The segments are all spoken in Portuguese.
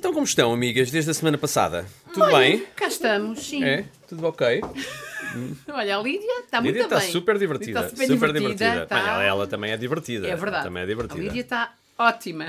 Então como estão, amigas, desde a semana passada? Tudo bem? Cá estamos, sim. É? Tudo ok? Olha, a Lídia está muito Lídia bem. está super divertida. Está super divertida. Bem, ela também é divertida. É verdade. Ela também é divertida. A Lídia está ótima.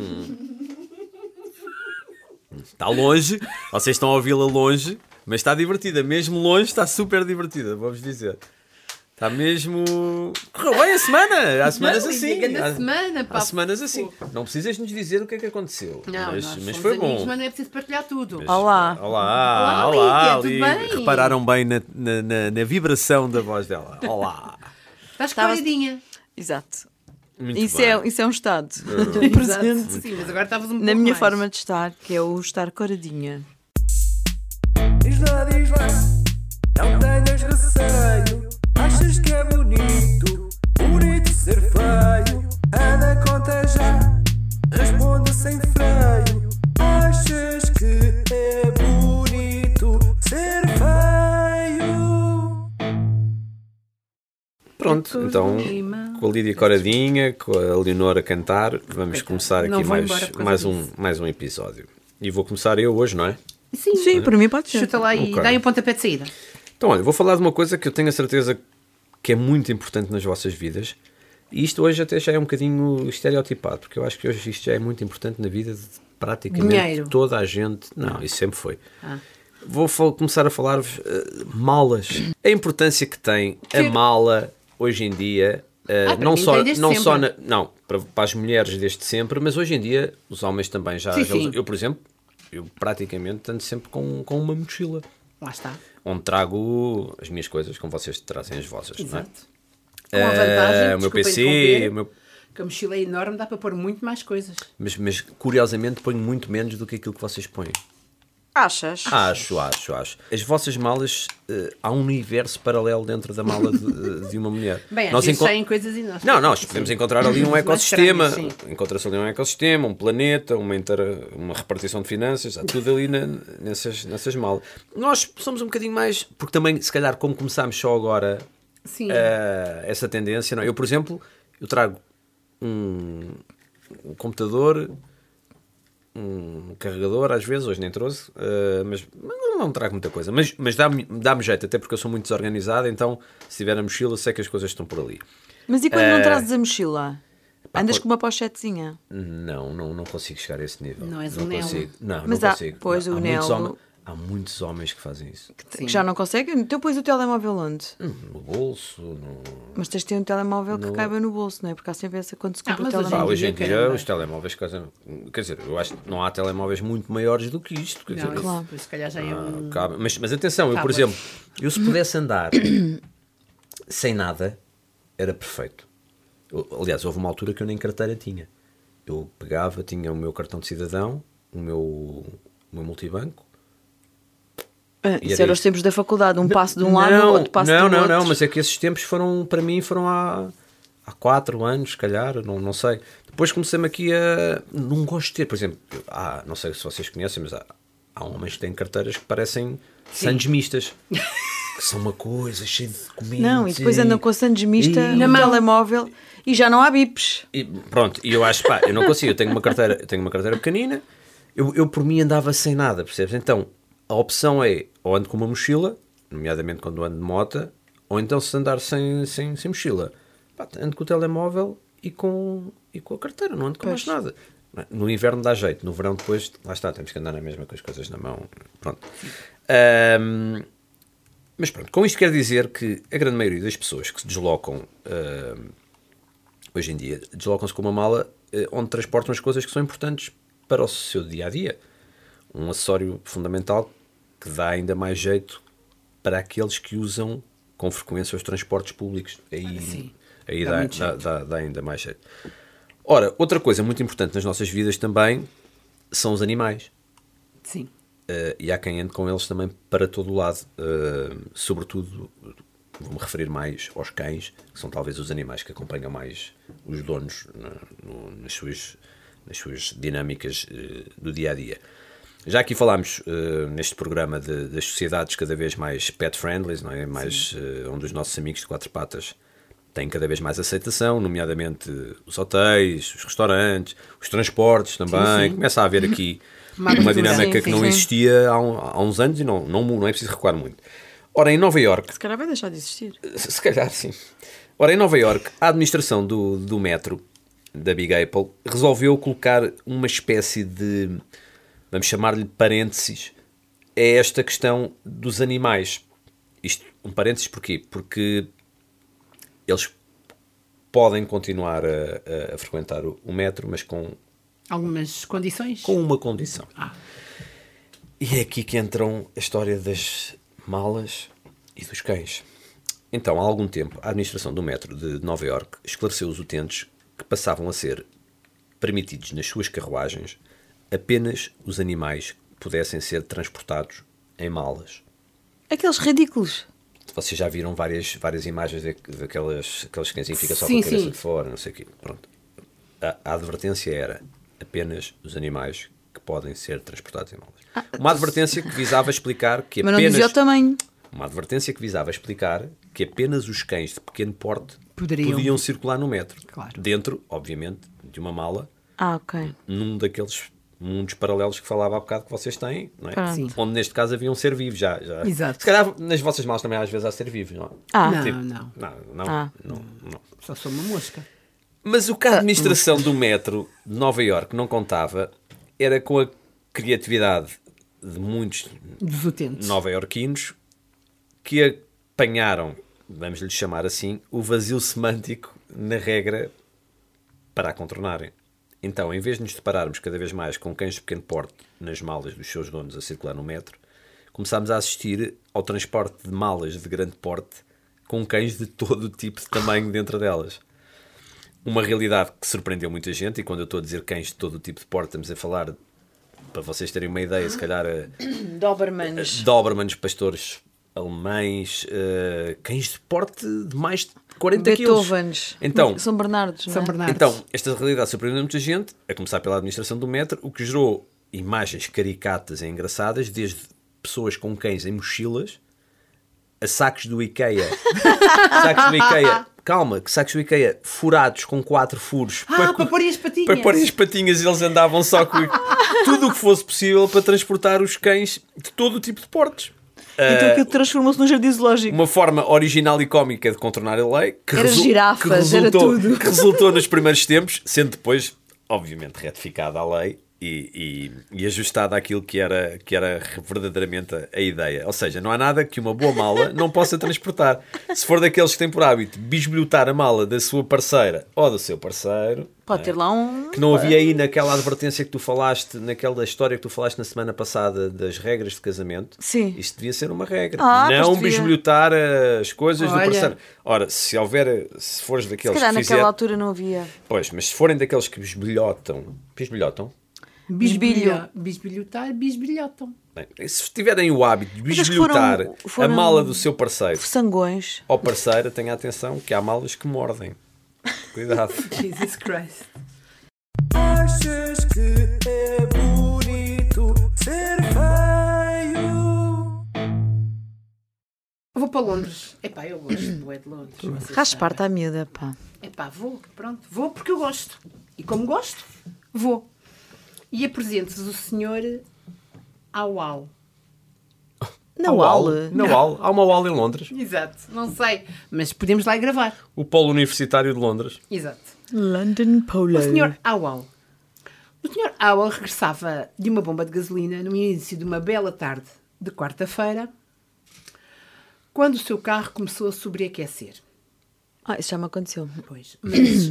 Está longe, vocês estão a ouvi-la longe, mas está divertida. Mesmo longe está super divertida, vou-vos dizer. Está mesmo... Correu bem a semana. Há semanas assim. Há semanas assim. Não precisas nos dizer o que é que aconteceu. Não, mas foi bom. Amigos, mas não é preciso partilhar tudo. Mas, Olá. Olá, Lídia, tudo bem? Repararam bem na vibração da voz dela. Olá. Estás coloridinha. Exato. Muito Isso bem. é um estado Exato. presente Sim, mas agora estavas um pouco na minha mais. forma de estar, que é o estar coradinha. Diz lá, não tenhas receio. Achas que é bonito ser feio? Anda, conta já, responde sem freio. Achas que é bonito ser feio? Pronto, então, com a Lídia Coradinha, com a Leonor a cantar, vamos começar Não aqui vou embora por causa mais um episódio. E vou começar eu hoje, não é? Sim, para mim pode ser. Chuta lá e Ok. dá-lhe um pontapé de saída. Então, olha, vou falar de uma coisa que eu tenho a certeza que é muito importante nas vossas vidas. E isto hoje até já é um bocadinho estereotipado, porque eu acho que hoje isto já é muito importante na vida de praticamente Dinheiro. toda a gente. Não, isso sempre foi. Vou começar a falar-vos malas. A importância que tem a mala hoje em dia, para não mim só, tem desde não só sempre. para as mulheres desde sempre, mas hoje em dia os homens também já. Sim. Eu, por exemplo, eu praticamente ando sempre com uma mochila, Lá está. onde trago as minhas coisas, como vocês trazem as vossas. Não é? Exato. Com a vantagem, O meu desculpa PC, interromper, que a mochila é enorme, dá para pôr muito mais coisas. mas curiosamente ponho muito menos do que aquilo que vocês põem. Achas? Acho. As vossas malas, há um universo paralelo dentro da mala de uma mulher. Bem, às Nós vezes saem coisas enormes. Não, nós podemos encontrar ali um Mais ecossistema. estranhas, sim. Encontra-se ali um ecossistema, um planeta, uma repartição de finanças, há tudo ali nessas malas. Nós somos um bocadinho mais, porque também, se calhar, como começámos só agora Sim. essa tendência, não? Eu, por exemplo, eu trago um computador, um carregador, às vezes, hoje nem trouxe, mas não trago muita coisa. Mas dá-me jeito, até porque eu sou muito desorganizado, então se tiver a mochila, sei que as coisas estão por ali. Mas e quando não trazes a mochila? Andas pô- com uma pochetezinha? Não consigo chegar a esse nível. Não és não um Nelo. consigo. Não Mas consigo. pois, Não, o muitos Nelo- há muitos homens que fazem isso. Sim. Que já não conseguem? Então pões o telemóvel onde? No bolso, no... Mas tens de ter um telemóvel que caiba no bolso, não é? Porque há sempre essa quando se compra o mas hoje em telemóvel. Hoje em dia caramba. os telemóveis quer dizer, eu acho que não há telemóveis muito maiores do que isto. Quer Não, dizer, Claro. isso se calhar já é um... cabe. Mas atenção, eu, por Cabe. exemplo, eu se pudesse andar sem nada, era perfeito. Aliás, houve uma altura que eu nem carteira tinha. Eu pegava, tinha o meu cartão de cidadão, o meu multibanco. Isso era era os isto. tempos da faculdade, um passo de um lado, outro passo do outro. Não, mas é que esses tempos para mim foram há 4 anos, se calhar, não sei. Depois comecei-me aqui a... Não gosto de ter, por exemplo, não sei se vocês conhecem, mas há homens que têm carteiras que parecem sandes mistas. Que são uma coisa cheia de documentos. Não, e depois andam com a sandes mista E- no telemóvel e já não há bips. E pronto, e eu acho, eu não consigo, eu tenho uma carteira pequenina, eu por mim andava sem nada, percebes? Então, a opção é, ou ando com uma mochila, nomeadamente quando ando de moto, ou então se andar sem mochila, ando com o telemóvel e com a carteira, não ando com mais nada. No inverno dá jeito, no verão depois, lá está, temos que andar na mesma com as coisas na mão, pronto. Mas pronto, com isto quero dizer que a grande maioria das pessoas que se deslocam hoje em dia, deslocam-se com uma mala onde transportam as coisas que são importantes para o seu dia-a-dia. Um acessório fundamental que dá ainda mais jeito para aqueles que usam com frequência os transportes públicos. Aí dá muito jeito. dá ainda mais jeito. Ora, outra coisa muito importante nas nossas vidas também são os animais. Sim. E há quem ande com eles também para todo o lado. Sobretudo, vou-me referir mais aos cães, que são talvez os animais que acompanham mais os donos nas suas dinâmicas do dia-a-dia. Já aqui falámos neste programa das sociedades cada vez mais pet-friendly, não é? Mais, onde os nossos amigos de quatro patas têm cada vez mais aceitação, nomeadamente os hotéis, os restaurantes, os transportes também. Sim. Começa a haver aqui Uma dinâmica que não sim. existia há uns anos e não é preciso recuar muito. Ora, em Nova Iorque, Se calhar vai deixar de existir. se calhar sim. Ora, em Nova Iorque, a administração do metro, da Big Apple, resolveu colocar uma espécie de, vamos chamar-lhe parênteses, a esta questão dos animais. Isto, um parênteses porquê? Porque eles podem continuar a frequentar o metro, mas com Algumas condições? uma condição. E é aqui que entram a história das malas e dos cães. Então, há algum tempo, a administração do metro de Nova Iorque esclareceu os utentes que passavam a ser permitidos nas suas carruagens apenas os animais que pudessem ser transportados em malas. Aqueles ridículos. Vocês já viram várias imagens daqueles cães que fica só Sim, com a cabeça sim. de fora, não sei o quê. Pronto. A advertência era apenas os animais que podem ser transportados em malas. Uma advertência que visava explicar que Mas não dizia o apenas... tamanho. Uma advertência que visava explicar que apenas os cães de pequeno porte Poderiam. podiam circular no metro. Claro. Dentro, obviamente, de uma mala, Ok. num daqueles mundos paralelos que falava há bocado que vocês têm, não é? Pronto. Sim. Onde neste caso haviam ser vivos já. Exato. Se calhar nas vossas malas também às vezes há ser vivos, não é? Ah, Não, não. Não. Só sou uma mosca. Mas o que a administração do metro de Nova Iorque não contava era com a criatividade de muitos Dos utentes. nova-iorquinos que apanharam, vamos lhe chamar assim, o vazio semântico na regra para a contornarem. Então, em vez de nos depararmos cada vez mais com cães de pequeno porte nas malas dos seus donos a circular no metro, começámos a assistir ao transporte de malas de grande porte com cães de todo o tipo de tamanho dentro delas. Uma realidade que surpreendeu muita gente, e quando eu estou a dizer cães de todo o tipo de porte, estamos a falar, para vocês terem uma ideia, se calhar Dobermans. Dobermans, pastores alemães, cães de porte de mais de 40 quilos. Beethovens. Então, São Bernardos, não é? São Bernardos. então, esta realidade surpreendeu muita gente, a começar pela administração do metro, o que gerou imagens caricatas e engraçadas, desde pessoas com cães em mochilas, a sacos do IKEA. Sacos do IKEA. Calma, que sacos do IKEA furados com 4 furos. Para pôr as patinhas. Para pôr as patinhas, eles andavam só com tudo o que fosse possível para transportar os cães de todo o tipo de portes. Então aquilo transformou-se num jardim zoológico. Uma forma original e cómica de contornar a lei que, Era girafas, era tudo. que resultou nos primeiros tempos, sendo depois, obviamente, retificada a lei e ajustada àquilo que era verdadeiramente a ideia. Ou seja, não há nada que uma boa mala não possa transportar. Se for daqueles que têm por hábito bisbilhotar a mala da sua parceira ou do seu parceiro, Pode ter lá um... que não havia aí naquela advertência que tu falaste, naquela história que tu falaste na semana passada das regras de casamento. Sim. Isto devia ser uma regra. Ah, não pois devia. bisbilhotar as coisas do Olha. parceiro. Ora, se fores Se daqueles calhar que naquela altura não havia. Pois, mas se forem daqueles que bisbilhotam, Bisbilho. Bisbilhotam. bem, se tiverem o hábito de Mas acho que bisbilhotar foram a mala do seu parceiro Sangões. ou parceira, tenha atenção que há malas que mordem. Cuidado. Jesus Christ. Achas que é bonito ser feio? Vou para Londres. Epá, eu gosto de Londres. vocês Raspar-te à miúda, pá. Epá, vou, pronto. Vou porque eu gosto. E como gosto, vou. E apresento-vos o senhor Aual. Na Há UAL. Na UAL. Há uma UAL em Londres. Exato. Não sei, mas podemos lá ir gravar. O Polo Universitário de Londres. Exato. London Polo. O Sr. Aual. O Sr. Aual regressava de uma bomba de gasolina no início de uma bela tarde de quarta-feira, quando o seu carro começou a sobreaquecer. Ah, isso já me aconteceu. Pois, mas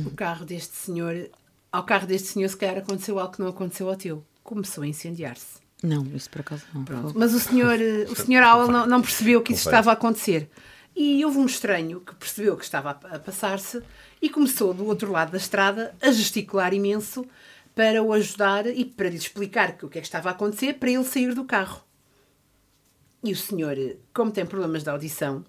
ao carro deste senhor se calhar aconteceu algo que não aconteceu ao teu. Começou a incendiar-se. Não, isso por acaso não. Pronto. Mas o senhor Aual não percebeu que isso Confere. estava a acontecer. E houve um estranho que percebeu que estava a passar-se e começou do outro lado da estrada a gesticular imenso para o ajudar e para lhe explicar o que é que estava a acontecer para ele sair do carro. E o senhor, como tem problemas de audição,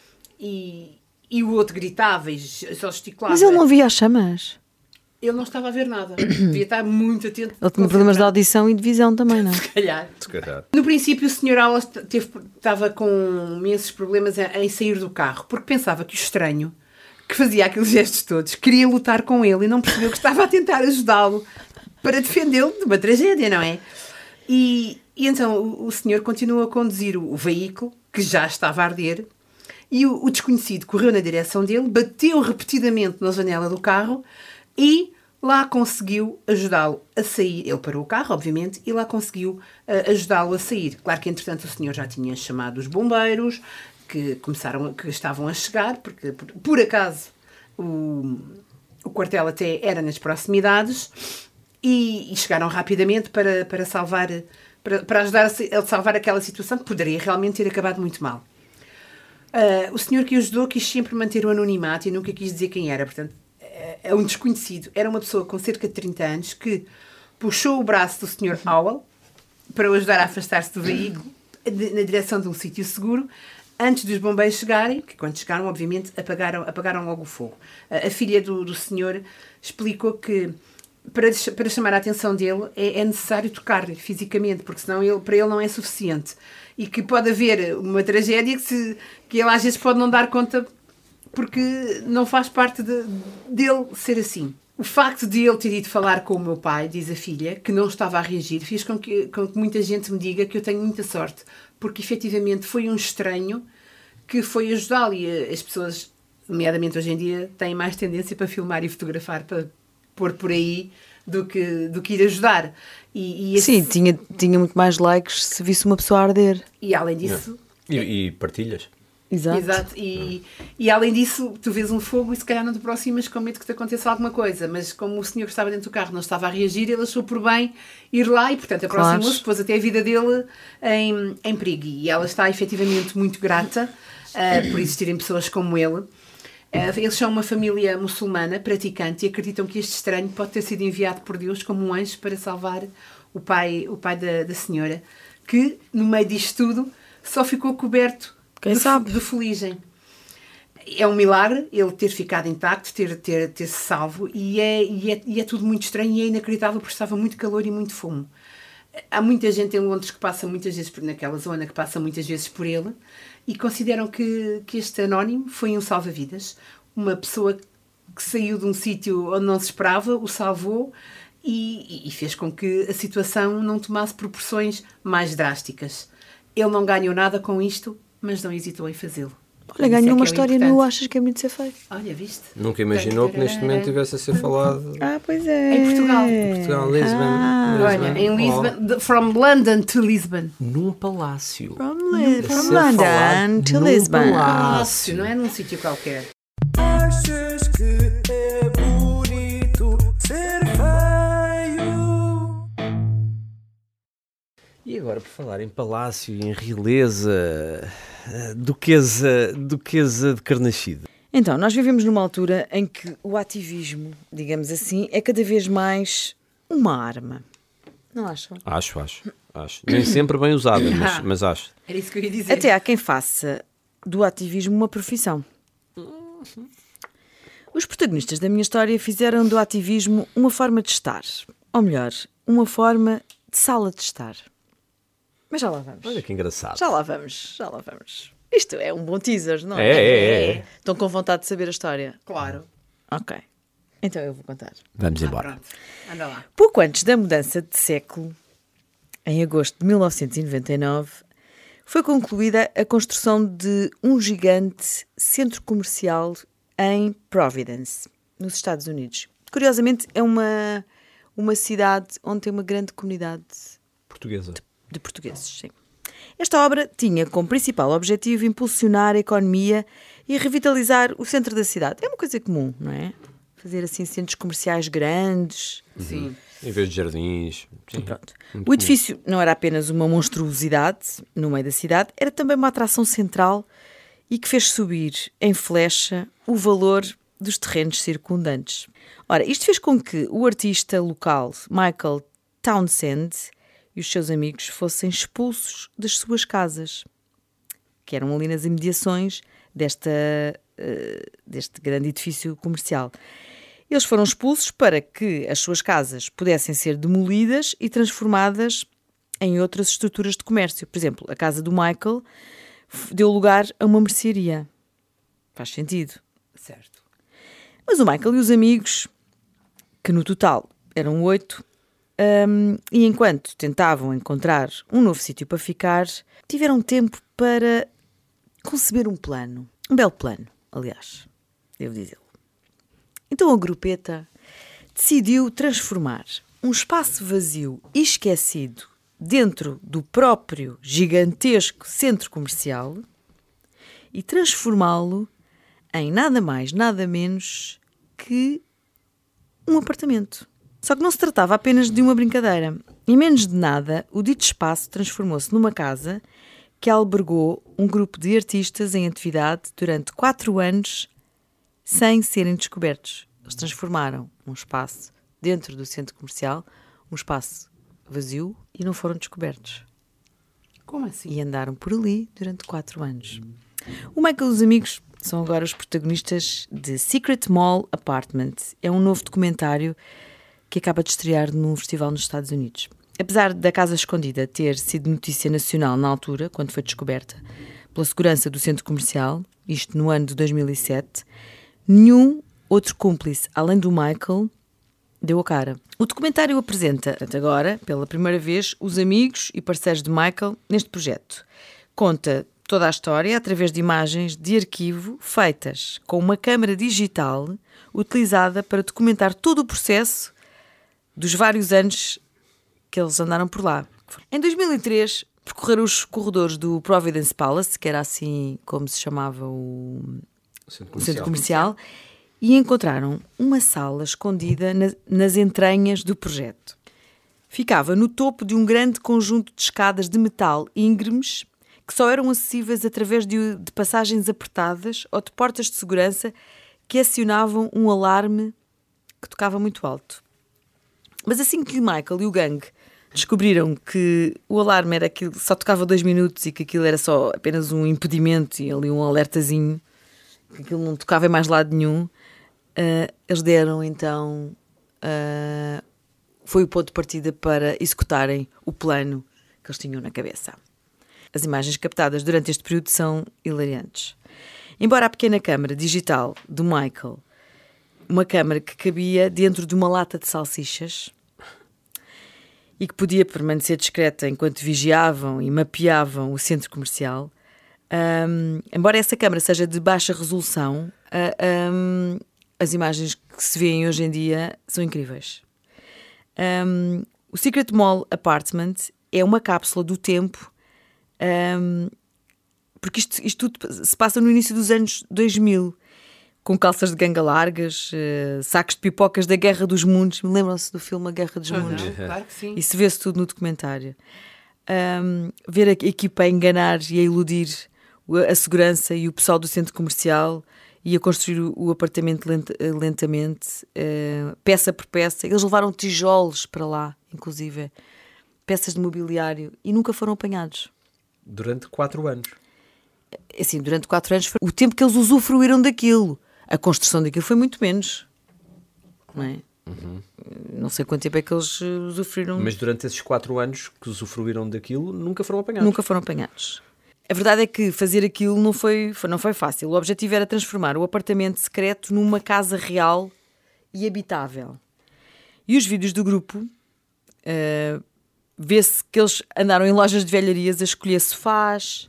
e o outro gritava e só gesticulava. Mas ele não via as chamas. Ele não estava a ver nada. Devia estar muito atento. Ele tinha problemas de audição e de visão também, não? Se calhar. Se calhar. No princípio, o Sr. Aual estava com imensos problemas em sair do carro, porque pensava que o estranho, que fazia aqueles gestos todos, queria lutar com ele e não percebeu que estava a tentar ajudá-lo para defendê-lo de uma tragédia, não é? E então o senhor continua a conduzir o veículo, que já estava a arder, e o desconhecido correu na direção dele, bateu repetidamente na janela do carro e lá conseguiu ajudá-lo a sair. Ele parou o carro, obviamente, e lá conseguiu ajudá-lo a sair. Claro que, entretanto, o senhor já tinha chamado os bombeiros, que estavam a chegar, porque, por acaso, o quartel até era nas proximidades, e chegaram rapidamente para salvar, para ajudar a salvar aquela situação que poderia realmente ter acabado muito mal. O senhor que o ajudou quis sempre manter o anonimato e nunca quis dizer quem era, portanto, é um desconhecido. Era uma pessoa com cerca de 30 anos que puxou o braço do senhor Howell para o ajudar a afastar-se do veículo na direção de um sítio seguro, antes dos bombeiros chegarem, que quando chegaram, obviamente, apagaram logo o fogo. A filha do senhor explicou que para chamar a atenção dele é necessário tocar-lhe fisicamente, porque senão para ele não é suficiente. E que pode haver uma tragédia que ele às vezes pode não dar conta porque não faz parte dele ser assim. O facto de ele ter ido falar com o meu pai, diz a filha, que não estava a reagir, fez com que muita gente me diga que eu tenho muita sorte, porque efetivamente foi um estranho que foi ajudá-lo, e as pessoas, nomeadamente hoje em dia, têm mais tendência para filmar e fotografar, para pôr por aí, do que ir ajudar. Sim, tinha muito mais likes se visse uma pessoa a arder. E além disso... E partilhas. Exato. E além disso, tu vês um fogo e se calhar não te aproximas com medo que te aconteça alguma coisa, mas como o senhor que estava dentro do carro não estava a reagir, ele achou por bem ir lá e, portanto, aproximou-se, pôs até a vida dele em perigo. E ela está efetivamente muito grata por existirem pessoas como ele. Eles são uma família muçulmana praticante e acreditam que este estranho pode ter sido enviado por Deus como um anjo para salvar o pai da senhora, que no meio disto tudo só ficou coberto de fuligem. É um milagre ele ter ficado intacto, ter-se salvo, e é tudo muito estranho e é inacreditável porque estava muito calor e muito fumo. Há muita gente em Londres que passa muitas vezes naquela zona, que passa muitas vezes por ele, e consideram que este anónimo foi um salva-vidas, uma pessoa que saiu de um sítio onde não se esperava, o salvou e fez com que a situação não tomasse proporções mais drásticas. Ele não ganhou nada com isto, mas não hesitou em fazê-lo. Olha, ganhou uma história nua, achas que é muito ser feito? Olha, viste? Nunca imaginou que neste momento tivesse a ser falado Pois é. Em Portugal. Lisbon. Olha, em Lisbon, from London to Lisbon. Num palácio. From London to Lisbon. Palácio, não é num sítio qualquer. Achas que é bonito ser feio? E agora, por falar em palácio e em realeza, duquesa de Carnaxide. Então, nós vivemos numa altura em que o ativismo, digamos assim, é cada vez mais uma arma. Não acham? Acho. Nem sempre bem usada, mas acho. Era isso que eu ia dizer. Até há quem faça do ativismo uma profissão. Os protagonistas da minha história fizeram do ativismo uma forma de estar. Ou melhor, uma forma de sala de estar. Mas já lá vamos. Olha que engraçado. Já lá vamos. Isto é um bom teaser, não é? É. Estão com vontade de saber a história? Claro. Ok. Então eu vou contar. Vamos embora. Pronto. Anda lá. Pouco antes da mudança de século, em agosto de 1999, foi concluída a construção de um gigante centro comercial em Providence, nos Estados Unidos. Curiosamente, é uma cidade onde tem uma grande comunidade Portuguesa. de portugueses, sim. Esta obra tinha como principal objetivo impulsionar a economia e revitalizar o centro da cidade. É uma coisa comum, não é? Fazer assim centros comerciais grandes. Sim. Em vez de jardins. Sim. Pronto. O edifício não era apenas uma monstruosidade no meio da cidade, era também uma atração central e que fez subir em flecha o valor dos terrenos circundantes. Ora, isto fez com que o artista local Michael Townsend e os seus amigos fossem expulsos das suas casas, que eram ali nas imediações deste grande edifício comercial. Eles foram expulsos para que as suas casas pudessem ser demolidas e transformadas em outras estruturas de comércio. Por exemplo, a casa do Michael deu lugar a uma mercearia. Faz sentido. Certo. Mas o Michael e os amigos, que no total eram 8, E enquanto tentavam encontrar um novo sítio para ficar, tiveram tempo para conceber um plano. Um belo plano, aliás, devo dizê-lo. Então a grupeta decidiu transformar um espaço vazio e esquecido dentro do próprio gigantesco centro comercial e transformá-lo em nada mais, nada menos que um apartamento. Só que não se tratava apenas de uma brincadeira. Em menos de nada, o dito espaço transformou-se numa casa que albergou um grupo de artistas em atividade durante 4 anos sem serem descobertos. Eles transformaram um espaço dentro do centro comercial, um espaço vazio, e não foram descobertos. Como assim? E andaram por ali durante 4 anos. O Michael e os amigos são agora os protagonistas de Secret Mall Apartment. É um novo documentário que acaba de estrear num festival nos Estados Unidos. Apesar da casa escondida ter sido notícia nacional na altura, quando foi descoberta pela segurança do centro comercial, isto no ano de 2007, nenhum outro cúmplice, além do Michael, deu a cara. O documentário apresenta, até agora, pela primeira vez, os amigos e parceiros de Michael neste projeto. Conta toda a história através de imagens de arquivo feitas com uma câmara digital utilizada para documentar todo o processo dos vários anos que eles andaram por lá. Em 2003, percorreram os corredores do Providence Palace, que era assim como se chamava o centro comercial, e encontraram uma sala escondida nas entranhas do projeto. Ficava no topo de um grande conjunto de escadas de metal íngremes que só eram acessíveis através de passagens apertadas ou de portas de segurança que acionavam um alarme que tocava muito alto. Mas assim que o Michael e o gangue descobriram que o alarme era aquilo, só tocava 2 minutos e que aquilo era só apenas um impedimento e ali um alertazinho, que aquilo não tocava em mais lado nenhum, eles deram então... foi o ponto de partida para executarem o plano que eles tinham na cabeça. As imagens captadas durante este período são hilariantes. Embora a pequena câmara digital do Michael, uma câmara que cabia dentro de uma lata de salsichas e que podia permanecer discreta enquanto vigiavam e mapeavam o centro comercial, embora essa câmara seja de baixa resolução, as imagens que se vêem hoje em dia são incríveis. O Secret Mall Apartment é uma cápsula do tempo, porque isto tudo se passa no início dos anos 2000, com calças de ganga largas, sacos de pipocas da Guerra dos Mundos. Lembram-se do filme A Guerra dos Mundos? Não, claro que sim. Isso vê-se tudo no documentário. Ver a equipa a enganar e a iludir a segurança e o pessoal do centro comercial e a construir o apartamento lentamente, peça por peça. Eles levaram tijolos para lá, inclusive, peças de mobiliário, e nunca foram apanhados. Durante 4 anos. Assim, durante 4 anos foi o tempo que eles usufruíram daquilo. A construção daquilo foi muito menos. Não é? Uhum. Não sei quanto tempo é que eles usufruíram. Mas durante esses 4 anos que usufruíram daquilo, nunca foram apanhados. Nunca foram apanhados. A verdade é que fazer aquilo não foi fácil. O objetivo era transformar o apartamento secreto numa casa real e habitável. E os vídeos do grupo, vê-se que eles andaram em lojas de velharias a escolher sofás,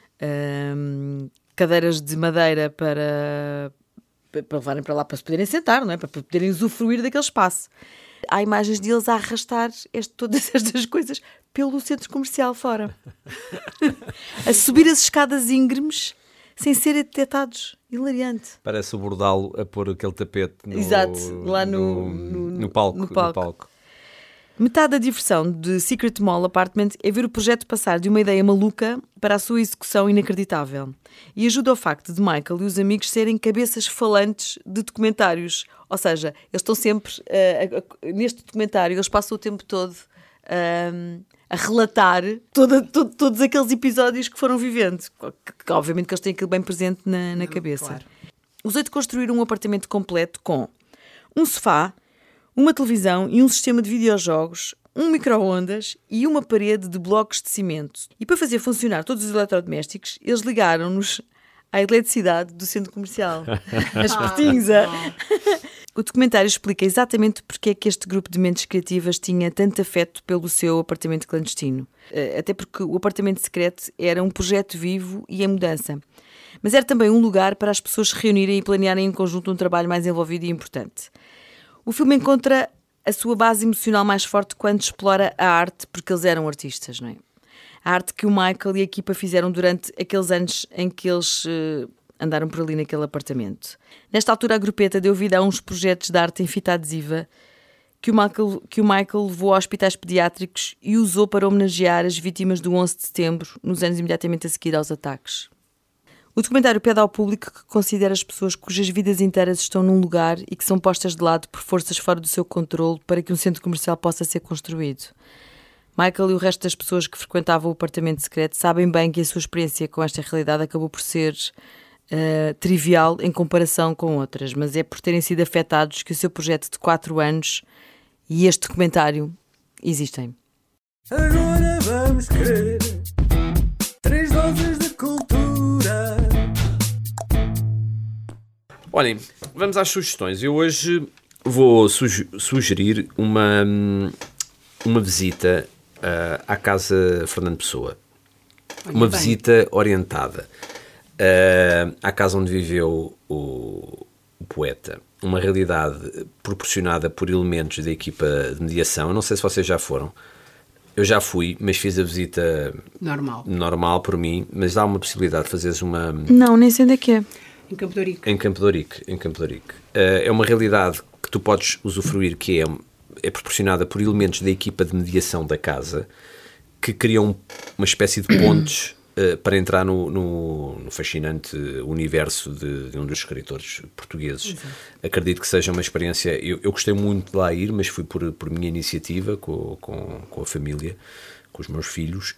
cadeiras de madeira para levarem para lá para se poderem sentar, não é? Para poderem usufruir daquele espaço. Há imagens deles a arrastar todas estas coisas pelo centro comercial fora. A subir as escadas íngremes sem serem detectados. Hilariante. Parece o Bordalo a pôr aquele tapete no palco. Metade da diversão de Secret Mall Apartment é ver o projeto passar de uma ideia maluca para a sua execução inacreditável. E ajuda ao facto de Michael e os amigos serem cabeças falantes de documentários. Ou seja, eles estão sempre... neste documentário, eles passam o tempo todo a relatar todos aqueles episódios que foram vivendo. Que obviamente que eles têm aquilo bem presente na cabeça. Claro. Os 8 construíram um apartamento completo com um sofá, uma televisão e um sistema de videojogos, um micro-ondas e uma parede de blocos de cimento. E para fazer funcionar todos os eletrodomésticos, eles ligaram-nos à eletricidade do centro comercial. As portinhas. O documentário explica exatamente porque é que este grupo de mentes criativas tinha tanto afeto pelo seu apartamento clandestino. Até porque o apartamento secreto era um projeto vivo e em mudança. Mas era também um lugar para as pessoas se reunirem e planearem em conjunto um trabalho mais envolvido e importante. O filme encontra a sua base emocional mais forte quando explora a arte, porque eles eram artistas, não é? A arte que o Michael e a equipa fizeram durante aqueles anos em que eles andaram por ali naquele apartamento. Nesta altura, a grupeta deu vida a uns projetos de arte em fita adesiva que o Michael levou a hospitais pediátricos e usou para homenagear as vítimas do 11 de setembro, nos anos imediatamente a seguir aos ataques. O documentário pede ao público que considere as pessoas cujas vidas inteiras estão num lugar e que são postas de lado por forças fora do seu controle para que um centro comercial possa ser construído. Michael e o resto das pessoas que frequentavam o apartamento secreto sabem bem que a sua experiência com esta realidade acabou por ser trivial em comparação com outras, mas é por terem sido afetados que o seu projeto de 4 anos e este documentário existem. Agora vamos querer 3 doses de cultura. Olhem, vamos às sugestões. Eu hoje vou sugerir uma visita à Casa Fernando Pessoa. Uma visita orientada à casa onde viveu o poeta. Uma realidade proporcionada por elementos da equipa de mediação. Eu não sei se vocês já foram. Eu já fui, mas fiz a visita normal por mim, mas há uma possibilidade de fazeres uma... Não, nem sei onde é que é. Em Campo de Ourique. Em Campo de Ourique. É uma realidade que tu podes usufruir, que é proporcionada por elementos da equipa de mediação da casa, que criam uma espécie de pontes para entrar no fascinante universo de um dos escritores portugueses. Exato. Acredito que seja uma experiência... Eu gostei muito de lá ir, mas fui por minha iniciativa, com a família, com os meus filhos,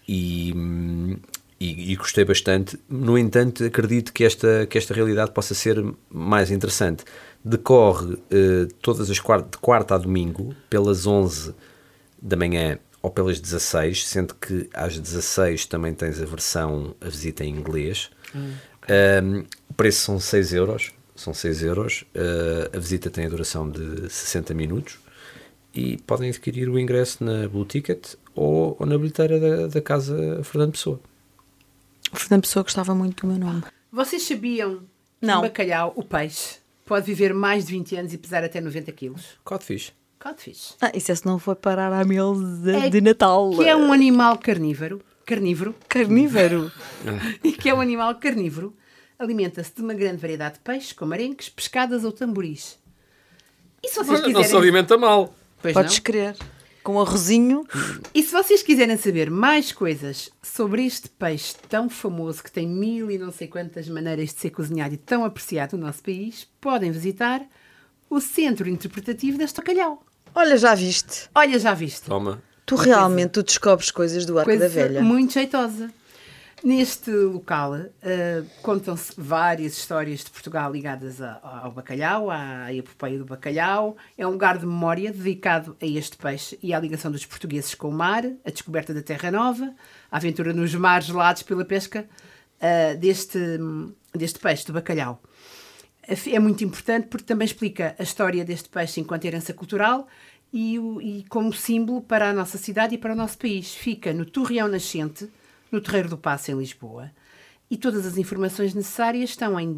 e gostei bastante. No entanto, acredito que esta realidade possa ser mais interessante. Decorre todas as de quarta a domingo, pelas 11 da manhã ou pelas 16, sendo que às 16 também tens a visita em inglês. O preço são 6 euros. A visita tem a duração de 60 minutos e podem adquirir o ingresso na Blue Ticket ou na bilheteira da Casa Fernando Pessoa. O Fernando Pessoa gostava muito do meu nome. Vocês sabiam que Não. o bacalhau, o peixe, pode viver mais de 20 anos e pesar até 90 quilos? Codfish. Codfish. Isso é se não for parar à mesa de Natal. Que é um animal carnívoro. Carnívoro? E que é um animal carnívoro. Alimenta-se de uma grande variedade de peixes, como arenques, pescadas ou tamboris. E se vocês quiserem... Não se alimenta mal. Pois Podes não? crer. Com arrozinho. E se vocês quiserem saber mais coisas sobre este peixe tão famoso, que tem 1000 e não sei quantas maneiras de ser cozinhado e tão apreciado no nosso país, podem visitar o Centro Interpretativo deste bacalhau. Olha, já viste. Olha, já viste? Toma. Tu realmente descobres coisas do Arco da Coisa Velha. muito jeitosa. Neste local contam-se várias histórias de Portugal ligadas ao bacalhau, à epopeia do bacalhau. É um lugar de memória dedicado a este peixe e à ligação dos portugueses com o mar, a descoberta da Terra Nova, a aventura nos mares gelados pela pesca deste peixe, do bacalhau. É muito importante porque também explica a história deste peixe enquanto herança cultural e como símbolo para a nossa cidade e para o nosso país. Fica no Torreão Nascente, no Terreiro do Paço, em Lisboa. E todas as informações necessárias estão em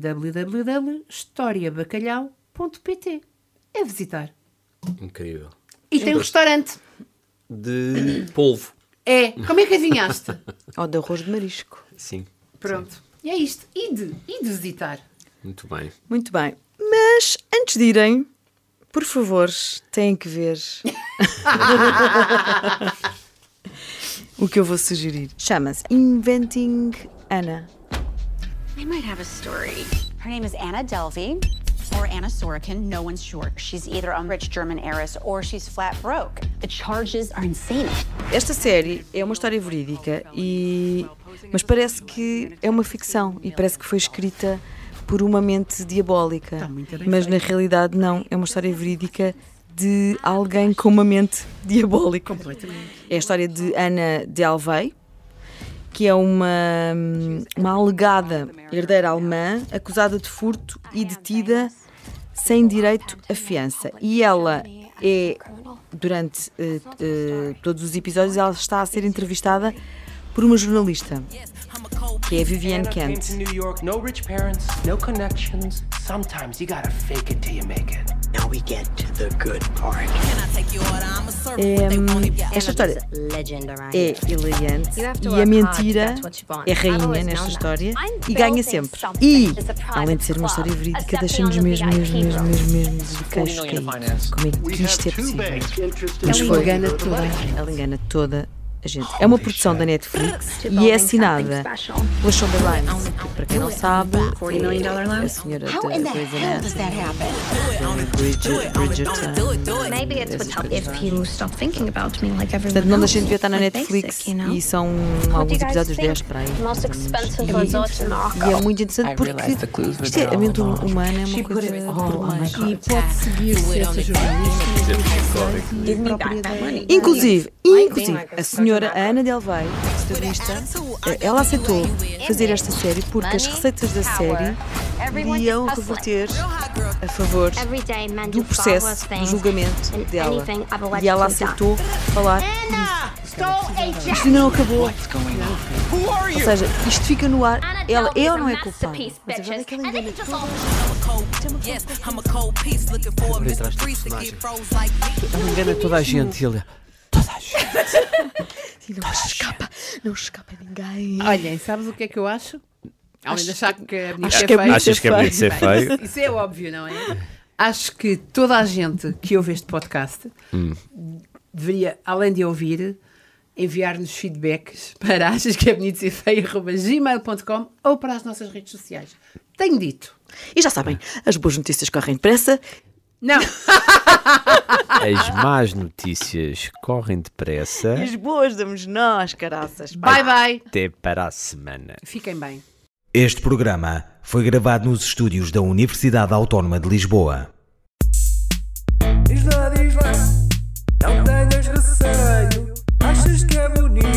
www.historiabacalhau.pt. É visitar. Incrível. E tem um restaurante. De polvo. É. Como é que adivinhaste? Ou de arroz de marisco. Sim. Pronto. E é isto. E de visitar. Muito bem. Muito bem. Mas, antes de irem, por favor, têm que ver o que eu vou sugerir. Chama-se Inventing Anna. I might have a story. Her name is Anna Delvey, or Anna Sorokin. No one's sure. She's either a rich German heiress or she's flat broke. The charges are insane. Esta série é uma história verídica, mas parece que é uma ficção e parece que foi escrita por uma mente diabólica. Está muito bem Mas feito. na realidade não, é uma história verídica de alguém com uma mente diabólica. Completamente. É a história de Anna Delvey, que é uma alegada herdeira alemã acusada de furto e detida sem direito a fiança. E ela é, durante todos os episódios, ela está a ser entrevistada por uma jornalista, que é a Vivienne Kent. Esta história é hilariante e a mentira é rainha nesta história e ganha sempre. E, além de ser uma história verídica, deixa-nos mesmo de queixo caído. Como é que isto é possível? Mas ela engana toda a gente. É uma produção da Netflix e é assinada pela Shonda Rhimes, que, para quem não sabe, é a senhora da Grey's Anatomy. Portanto, não deixem de ver, está na Netflix e são alguns episódios 10 para aí. E é muito interessante porque isto é, a mente humana é uma coisa problemática. E pode seguir-se essa jornalista. Inclusive, a senhora Ana Delvey, protagonista, ela aceitou fazer esta série porque as receitas da série iriam reverter a favor do processo, do julgamento dela. E ela aceitou falar disso. Isto ainda não acabou. Ou seja, isto fica no ar. Ela é ou não é culpada? Mas a verdade é que ela engana Ela engana toda a gente. Toda a gente. Não escapa ninguém. Olhem, sabes o que é que eu acho? Além de achar que é bonito ser que é feio. Achas que é bonito ser feio? Isso é óbvio, não é? Acho que toda a gente que ouve este podcast deveria, além de ouvir, enviar-nos feedbacks para achasqueabonitosefeio@gmail.com ou para as nossas redes sociais. Tenho dito. E já sabem, as boas notícias correm depressa. Não. As más notícias correm depressa. As boas damos nós, caraças. Bye, bye. Até para a semana. Fiquem bem. Este programa foi gravado nos estúdios da Universidade Autónoma de Lisboa. Diz lá, não tenhas receio. Achas que é bonito?